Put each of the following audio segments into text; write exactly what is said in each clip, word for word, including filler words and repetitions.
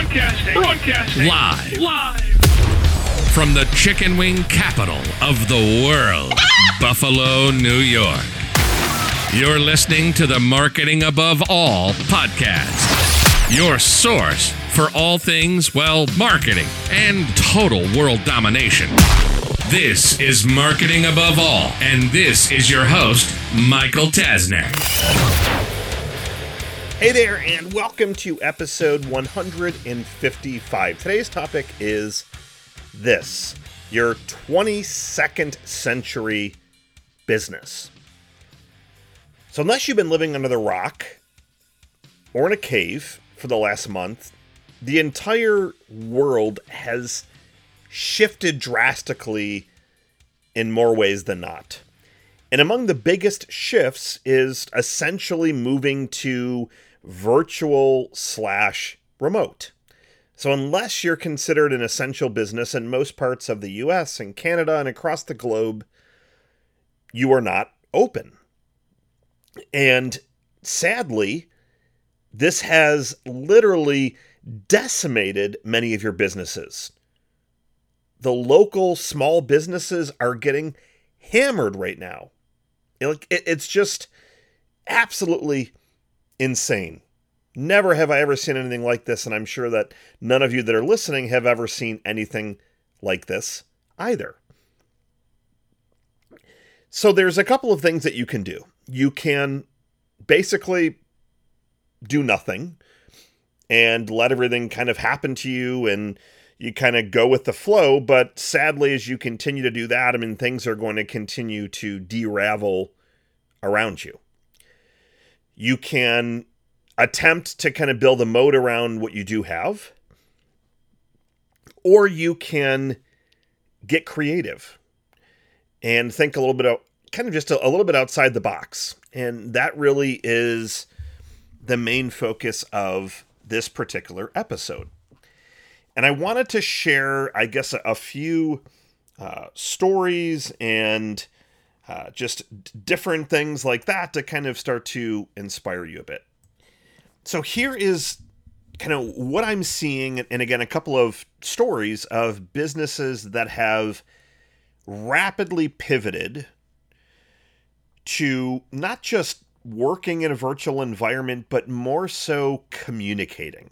Broadcasting. Broadcasting. Live. Live. From the chicken wing capital of the world, Buffalo, New York. You're listening to the Marketing Above All podcast. Your source for all things, well, marketing and total world domination. This is Marketing Above All, and this is your host, Michael Tasner. Hey there, and welcome to episode one hundred fifty-five. Today's topic is this: your twenty-second century business. So unless you've been living under the rock or in a cave for the last month, the entire world has shifted drastically in more ways than not. And among the biggest shifts is essentially moving to virtual slash remote. So unless you're considered an essential business in most parts of the U S and Canada and across the globe, you are not open. And sadly, this has literally decimated many of your businesses. The local small businesses are getting hammered right now. It's just absolutely insane. Never have I ever seen anything like this, and I'm sure that none of you that are listening have ever seen anything like this either. So there's a couple of things that you can do. You can basically do nothing and let everything kind of happen to you, and you kind of go with the flow. But sadly, as you continue to do that, I mean, things are going to continue to deravel around you. You can attempt to kind of build a moat around what you do have, or you can get creative and think a little bit of kind of just a, a little bit outside the box. And that really is the main focus of this particular episode. And I wanted to share, I guess, a, a few uh, stories and uh, just d- different things like that to kind of start to inspire you a bit. So here is kind of what I'm seeing, and again, a couple of stories of businesses that have rapidly pivoted to not just working in a virtual environment, but more so communicating.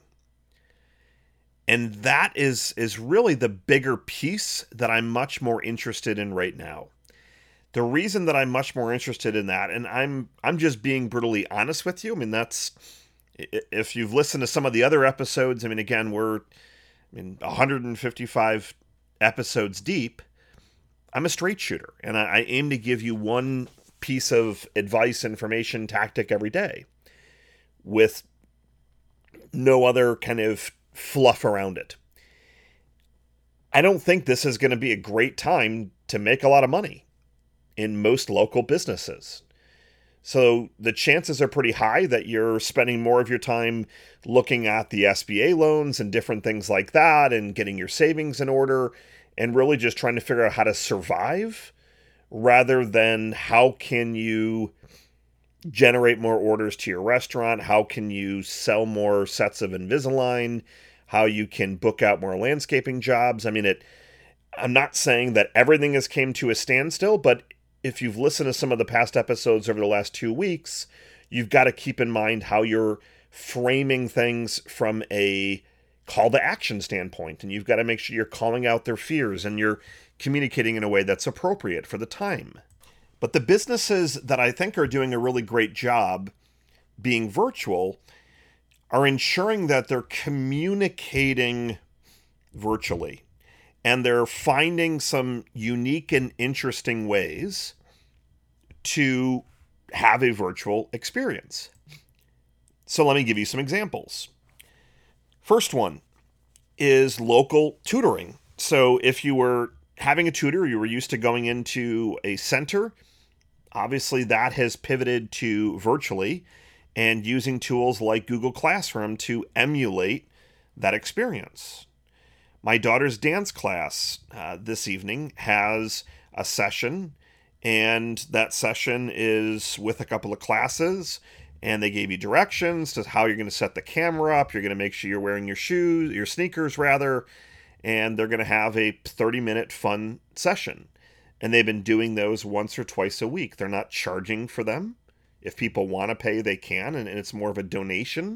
And that is, is really the bigger piece that I'm much more interested in right now. The reason that I'm much more interested in that, and I'm I'm just being brutally honest with you. I mean, that's, if you've listened to some of the other episodes, I mean, again, we're I mean, one hundred fifty-five episodes deep. I'm a straight shooter, and I, I aim to give you one piece of advice, information, tactic every day with no other kind of fluff around it. I don't think this is going to be a great time to make a lot of money in most local businesses. So the chances are pretty high that you're spending more of your time looking at the S B A loans and different things like that and getting your savings in order and really just trying to figure out how to survive rather than how can you generate more orders to your restaurant, how can you sell more sets of Invisalign, how you can book out more landscaping jobs. I mean, it. I'm not saying that everything has came to a standstill, but if you've listened to some of the past episodes over the last two weeks, you've got to keep in mind how you're framing things from a call to action standpoint, and you've got to make sure you're calling out their fears and you're communicating in a way that's appropriate for the time. But the businesses that I think are doing a really great job being virtual are ensuring that they're communicating virtually. And they're finding some unique and interesting ways to have a virtual experience. So let me give you some examples. First one is local tutoring. So if you were having a tutor, you were used to going into a center, obviously that has pivoted to virtually and using tools like Google Classroom to emulate that experience. My daughter's dance class uh, this evening has a session, and that session is with a couple of classes, and they gave you directions to how you're going to set the camera up. You're going to make sure you're wearing your shoes, your sneakers rather, and they're going to have a thirty minute fun session. And they've been doing those once or twice a week. They're not charging for them. If people want to pay, they can, and it's more of a donation.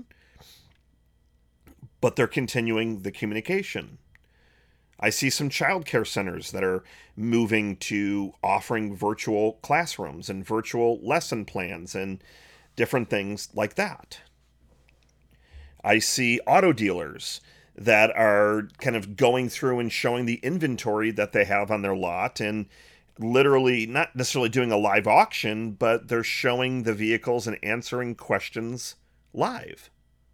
But they're continuing the communication. I see some childcare centers that are moving to offering virtual classrooms and virtual lesson plans and different things like that. I see auto dealers that are kind of going through and showing the inventory that they have on their lot and literally not necessarily doing a live auction, but they're showing the vehicles and answering questions live.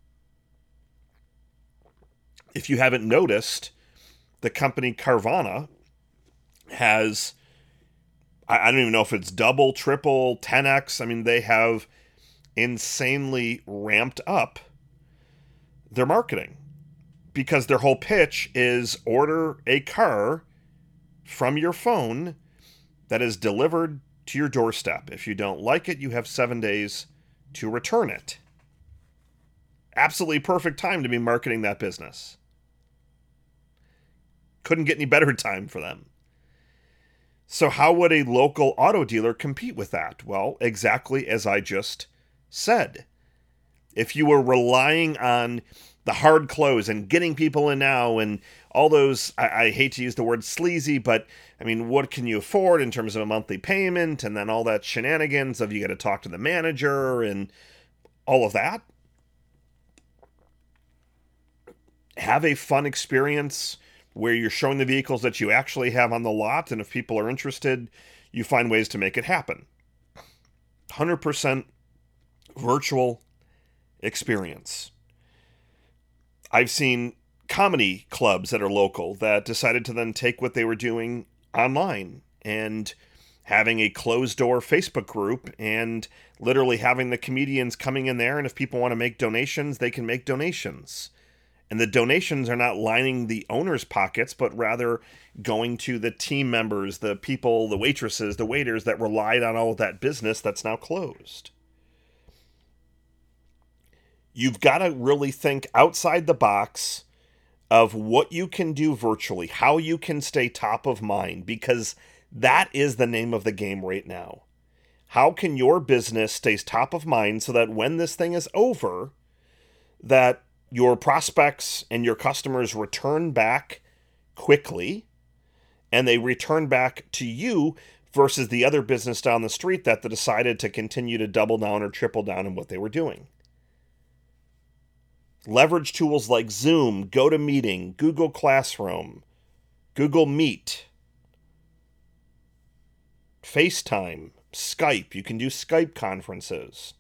If you haven't noticed, the company Carvana has, I don't even know if it's double, triple, ten X. I mean, they have insanely ramped up their marketing because their whole pitch is order a car from your phone that is delivered to your doorstep. If you don't like it, you have seven days to return it. Absolutely perfect time to be marketing that business. Couldn't get any better time for them. So how would a local auto dealer compete with that? Well, exactly as I just said. If you were relying on the hard close and getting people in now and all those, I, I hate to use the word sleazy, but I mean, what can you afford in terms of a monthly payment and then all that shenanigans of you got to talk to the manager and all of that? Have a fun experience where you're showing the vehicles that you actually have on the lot, and if people are interested, you find ways to make it happen. one hundred percent virtual experience. I've seen comedy clubs that are local that decided to then take what they were doing online and having a closed-door Facebook group and literally having the comedians coming in there, and if people want to make donations, they can make donations. And the donations are not lining the owner's pockets, but rather going to the team members, the people, the waitresses, the waiters that relied on all of that business that's now closed. You've got to really think outside the box of what you can do virtually, how you can stay top of mind, because that is the name of the game right now. How can your business stay top of mind so that when this thing is over, that your prospects and your customers return back quickly, and they return back to you versus the other business down the street that decided to continue to double down or triple down on what they were doing. Leverage tools like Zoom, GoToMeeting, Google Classroom, Google Meet, FaceTime, Skype. You can do Skype conferences.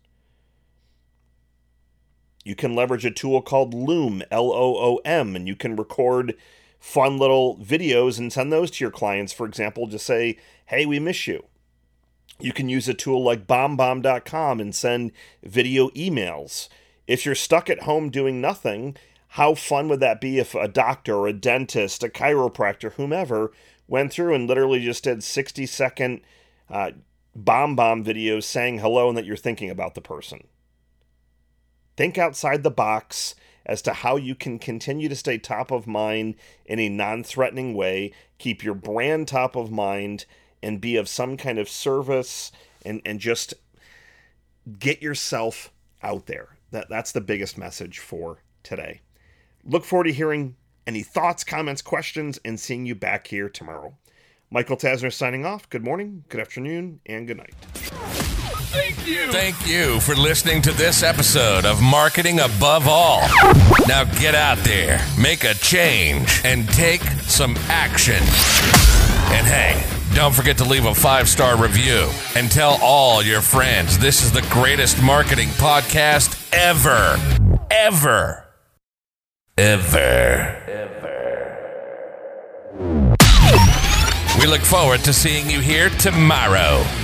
You can leverage a tool called Loom, L O O M, and you can record fun little videos and send those to your clients. For example, just say, hey, we miss you. You can use a tool like bomb bomb dot com and send video emails. If you're stuck at home doing nothing, how fun would that be if a doctor or a dentist, a chiropractor, whomever, went through and literally just did sixty second uh, bomb bomb videos saying hello and that you're thinking about the person? Think outside the box as to how you can continue to stay top of mind in a non-threatening way, keep your brand top of mind, and be of some kind of service, and, and just get yourself out there. That, that's the biggest message for today. Look forward to hearing any thoughts, comments, questions, and seeing you back here tomorrow. Michael Tasner signing off. Good morning, good afternoon, and good night. Thank you. Thank you for listening to this episode of Marketing Above All. Now get out there, make a change, and take some action. And hey, don't forget to leave a five-star review and tell all your friends this is the greatest marketing podcast ever. Ever. Ever. Ever. We look forward to seeing you here tomorrow.